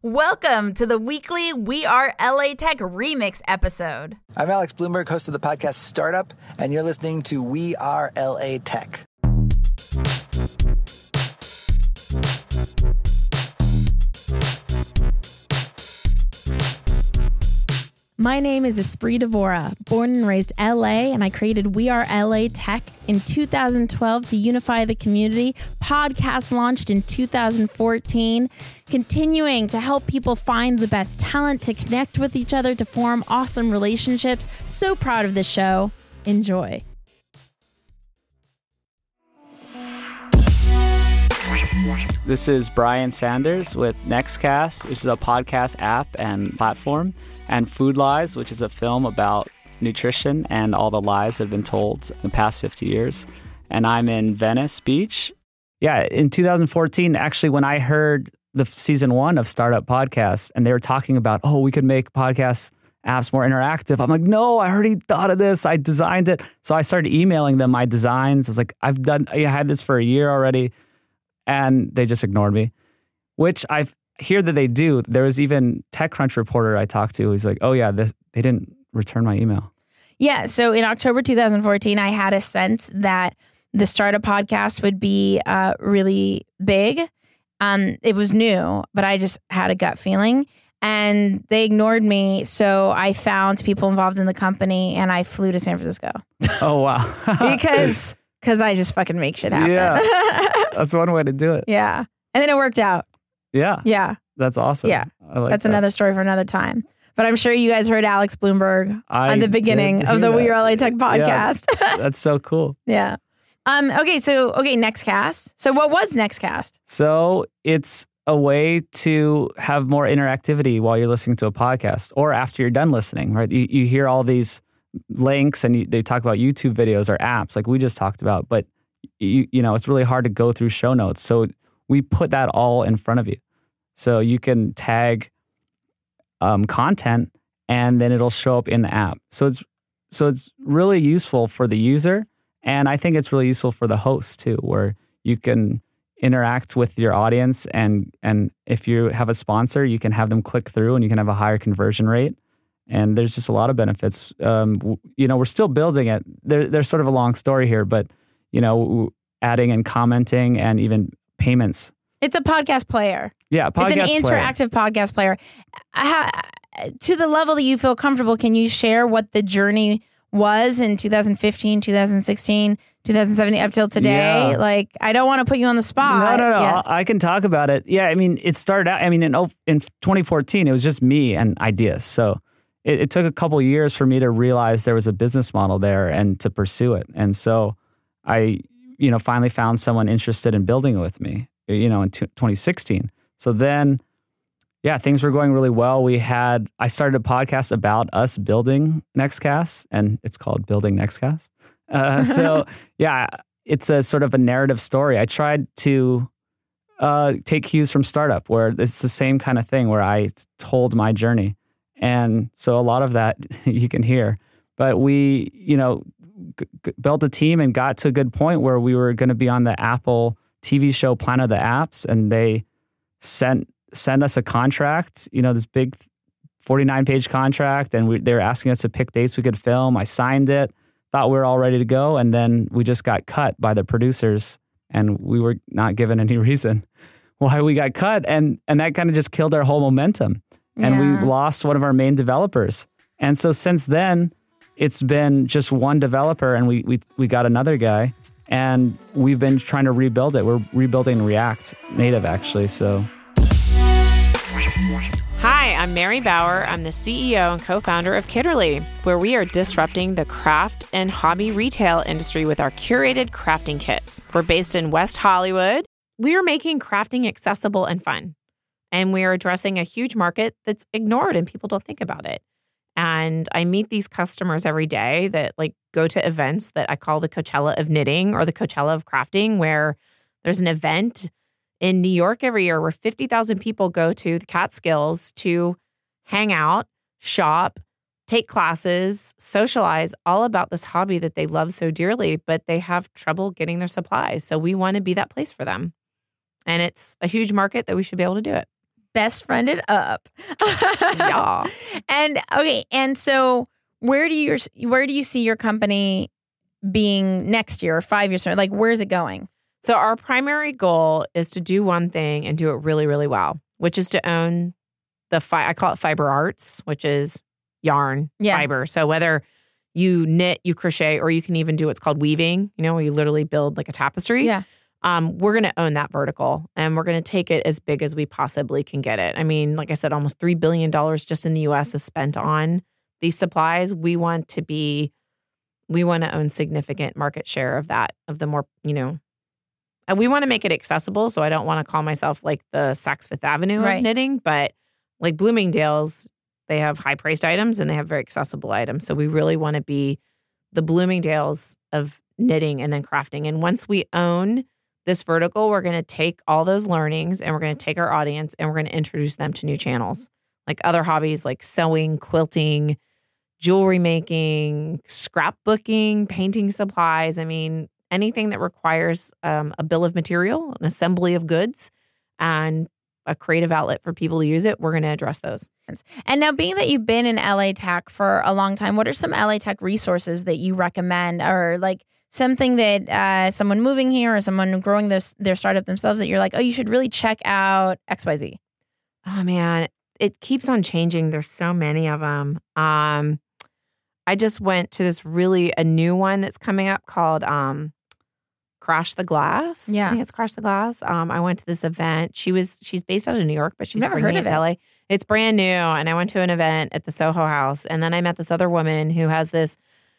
Welcome to the weekly We Are LA Tech remix episode. I'm Alex Bloomberg, host of the podcast Startup, and you're listening to We Are LA Tech. My name is Esprit Devora, born and raised LA, and I created We Are LA Tech in 2012 to unify the community. Podcast launched in 2014, continuing to help people find the best talent, to connect with each other, to form awesome relationships. So proud of this show. Enjoy. This is Brian Sanders with Nextcast, which is a podcast app and platform, and Food Lies, which is a film about nutrition and all the lies that have been told in the past 50 years. And I'm in Venice Beach. Yeah, in 2014, actually, when I heard the season 1 of Startup Podcast, and they were talking about, oh, we could make podcast apps more interactive. I'm like, no, I already thought of this. I designed it. So I started emailing them my designs. I was like, I had this for a year already. And they just ignored me, which I hear that they do. There was even TechCrunch reporter I talked to who's like, oh yeah, they didn't return my email. Yeah, so in October 2014, I had a sense that the Startup Podcast would be really big. It was new, but I just had a gut feeling. And they ignored me, so I found people involved in the company, and I flew to San Francisco. Oh, wow. Because I just fucking make shit happen. Yeah, that's one way to do it. Yeah. And then it worked out. Yeah. Yeah. That's awesome. Yeah. I like that's that. another story for another time. But I'm sure you guys heard Alex Bloomberg on the beginning of the We Are LA Tech podcast. Yeah, that's so cool. Yeah. Okay, Nextcast. So what was Nextcast? So it's a way to have more interactivity while you're listening to a podcast or after you're done listening, right? You hear all these links and they talk about YouTube videos or apps like we just talked about, but you know, it's really hard to go through show notes. So we put that all in front of you. So you can tag content and then it'll show up in the app. So it's really useful for the user. And I think it's really useful for the host too, where you can interact with your audience and if you have a sponsor, you can have them click through and you can have a higher conversion rate. And there's just a lot of benefits. We're still building it. There's sort of a long story here, but, adding and commenting and even payments. It's a podcast player. Yeah, It's an interactive podcast player. To the level that you feel comfortable, can you share what the journey was in 2015, 2016, 2017 up till today? Yeah. Like, I don't want to put you on the spot. No. Yeah. I can talk about it. Yeah, I mean, it started out, in 2014, it was just me and ideas. So it took a couple of years for me to realize there was a business model there and to pursue it. And so I, finally found someone interested in building it with me, in 2016. So then, yeah, things were going really well. I started a podcast about us building Nextcast, and it's called Building Nextcast. So yeah, it's a sort of a narrative story. I tried to take cues from Startup, where it's the same kind of thing where I told my journey. And so a lot of that you can hear, but we, built a team and got to a good point where we were going to be on the Apple TV show Planet of the Apps, and they sent us a contract, this big 49-page contract, and they were asking us to pick dates we could film. I signed it, thought we were all ready to go, and then we just got cut by the producers, and we were not given any reason why we got cut, and that kind of just killed our whole momentum. And we lost one of our main developers. And so since then, it's been just one developer, and we got another guy, and we've been trying to rebuild it. We're rebuilding React Native, actually. So, hi, I'm Mary Bauer. I'm the CEO and co-founder of Kitterly, where we are disrupting the craft and hobby retail industry with our curated crafting kits. We're based in West Hollywood. We are making crafting accessible and fun. And we are addressing a huge market that's ignored and people don't think about it. And I meet these customers every day that go to events that I call the Coachella of knitting or the Coachella of crafting, where there's an event in New York every year where 50,000 people go to the Catskills to hang out, shop, take classes, socialize, all about this hobby that they love so dearly, but they have trouble getting their supplies. So we want to be that place for them. And it's a huge market that we should be able to do it. best friended up. Yeah. And so where do you see your company being next year or 5 years from now? Like, where's it going? So our primary goal is to do one thing and do it really, really well, which is to own I call it fiber arts, which is yarn, fiber. So whether you knit, you crochet, or you can even do what's called weaving, where you literally build like a tapestry. Yeah. We're going to own that vertical, and we're going to take it as big as we possibly can get it. I mean, like I said, almost $3 billion just in the U.S. is spent on these supplies. We want to own significant market share of that, of the more, and we want to make it accessible. So I don't want to call myself like the Saks Fifth Avenue of knitting, but like Bloomingdale's, they have high priced items and they have very accessible items. So we really want to be the Bloomingdale's of knitting and then crafting. And once we own this vertical, we're going to take all those learnings and we're going to take our audience and we're going to introduce them to new channels, like other hobbies like sewing, quilting, jewelry making, scrapbooking, painting supplies. I mean, anything that requires a bill of material, an assembly of goods, and a creative outlet for people to use it, we're going to address those. And now, being that you've been in LA Tech for a long time, what are some LA Tech resources that you recommend, or like something that someone moving here or someone growing their startup themselves that you're like, oh, you should really check out XYZ? Oh, man, it keeps on changing. There's so many of them. I just went to a new one that's coming up called Crash the Glass. Yeah. I think it's Crash the Glass. I went to this event. She's based out of New York, but she's never bringing heard it of to LA. It's brand new. And I went to an event at the Soho House. And then I met this other woman who has this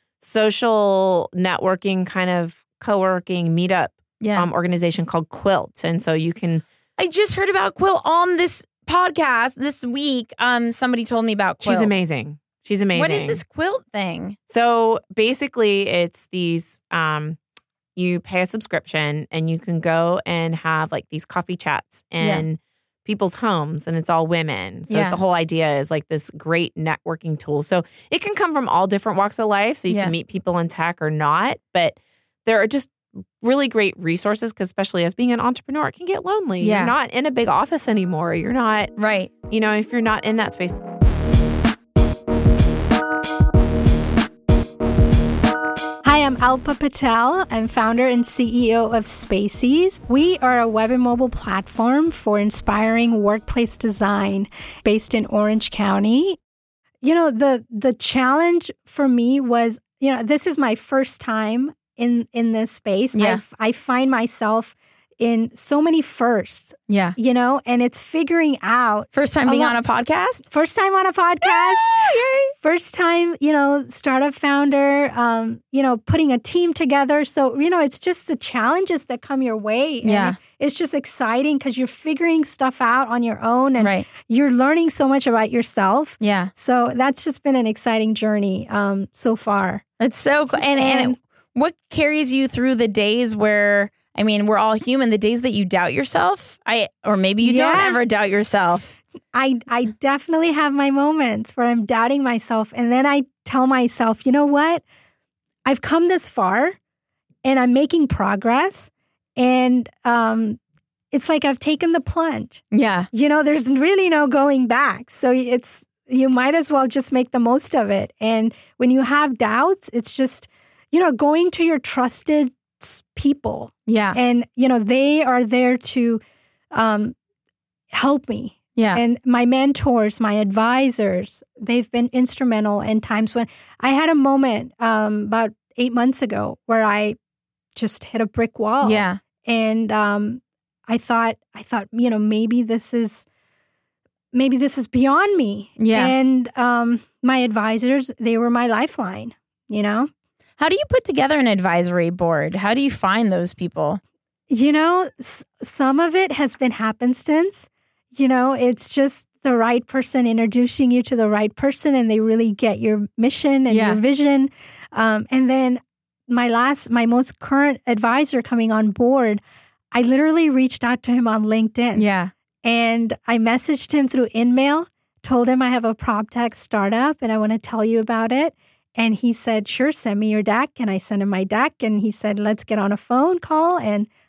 social networking kind of co-working meetup organization called Quilt. And so you can... I just heard about Quilt on this podcast this week. Somebody told me about Quilt. She's amazing. What is this Quilt thing? So basically it's these... you pay a subscription and you can go and have like these coffee chats in people's homes, and it's all women. So the whole idea is like this great networking tool. So it can come from all different walks of life. So you can meet people in tech or not, but there are just really great resources, because especially as being an entrepreneur, it can get lonely. Yeah. You're not in a big office anymore. You're not, if you're not in that space. Hi, I'm Alpa Patel. I'm founder and CEO of Spacies. We are a web and mobile platform for inspiring workplace design based in Orange County. The challenge for me was, this is my first time in this space. Yeah. I find myself in so many firsts, and it's figuring out. First time being on a podcast? First time on a podcast. Yay! First time, startup founder, putting a team together. So, it's just the challenges that come your way. And it's just exciting because you're figuring stuff out on your own and you're learning so much about yourself. Yeah. So that's just been an exciting journey so far. It's so cool. And what carries you through the days where... I mean, we're all human. The days that you doubt yourself, or maybe you don't ever doubt yourself. I definitely have my moments where I'm doubting myself. And then I tell myself, you know what? I've come this far and I'm making progress. And it's like I've taken the plunge. Yeah. There's really no going back. So you might as well just make the most of it. And when you have doubts, it's just, going to your trusted people. Yeah. And, they are there to help me. Yeah. And my mentors, my advisors, they've been instrumental in times when I had a moment about 8 months ago where I just hit a brick wall. Yeah. And I thought, maybe this is beyond me. Yeah. And my advisors, they were my lifeline, How do you put together an advisory board? How do you find those people? Some of it has been happenstance. It's just the right person introducing you to the right person, and they really get your mission and your vision. And then my most current advisor coming on board, I literally reached out to him on LinkedIn. Yeah. And I messaged him through InMail, told him I have a prop tech startup and I want to tell you about it. And he said, sure, send me your deck. And I sent him my deck. And he said, let's get on a phone call and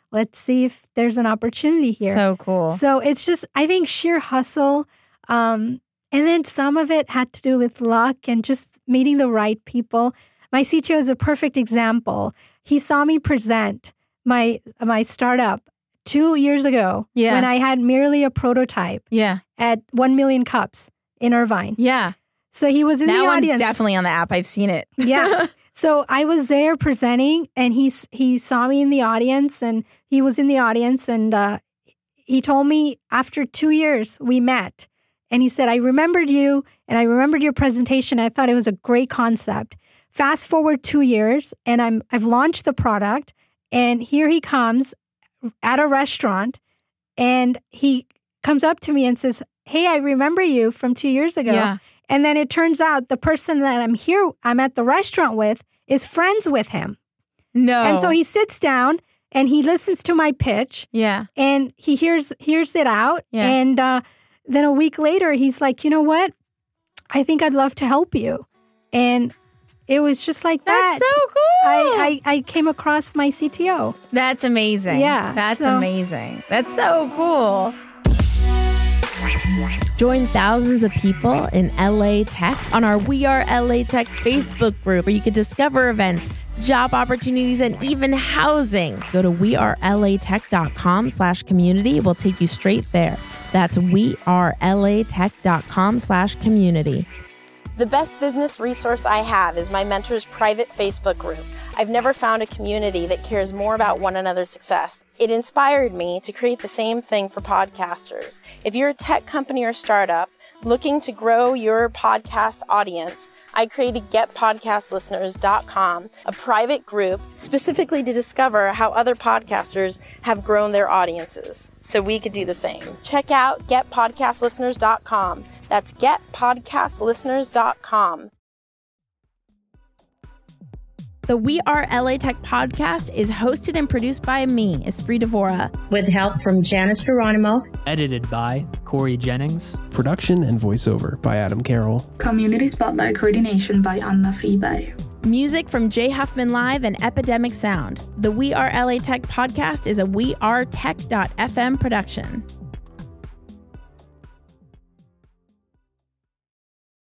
let's see if there's an opportunity here. So cool. So it's just, I think, sheer hustle. And then some of it had to do with luck and just meeting the right people. My CTO is a perfect example. He saw me present my startup 2 years ago when I had merely a prototype at 1 million cups in Irvine. Yeah. So he was in the audience. That one's definitely on the app. I've seen it. Yeah. So I was there presenting, and he saw me in the audience, and he was in the audience, and he told me after 2 years we met, and he said, I remembered you, and I remembered your presentation. I thought it was a great concept. Fast forward 2 years, and I've launched the product, and here he comes at a restaurant, and he comes up to me and says, hey, I remember you from 2 years ago. Yeah. And then it turns out the person that I'm at the restaurant with is friends with him. No. And so he sits down and he listens to my pitch. Yeah. And he hears it out. Yeah. And then a week later, he's like, you know what? I think I'd love to help you. And it was just like that. That's so cool. I came across my CTO. That's amazing. Yeah. That's amazing. That's so cool. Join thousands of people in LA Tech on our We Are LA Tech Facebook group, where you can discover events, job opportunities, and even housing. Go to wearelatech.com/community. We'll take you straight there. That's wearelatech.com/community. The best business resource I have is my mentor's private Facebook group. I've never found a community that cares more about one another's success. It inspired me to create the same thing for podcasters. If you're a tech company or startup looking to grow your podcast audience, I created GetPodcastListeners.com, a private group specifically to discover how other podcasters have grown their audiences, so we could do the same. Check out GetPodcastListeners.com. That's GetPodcastListeners.com. The We Are LA Tech podcast is hosted and produced by me, Esprit Devora. With help from Janice Geronimo. Edited by Corey Jennings. Production and voiceover by Adam Carroll. Community Spotlight coordination by Anna Friberg. Music from Jay Huffman Live and Epidemic Sound. The We Are LA Tech podcast is a wearetech.fm production.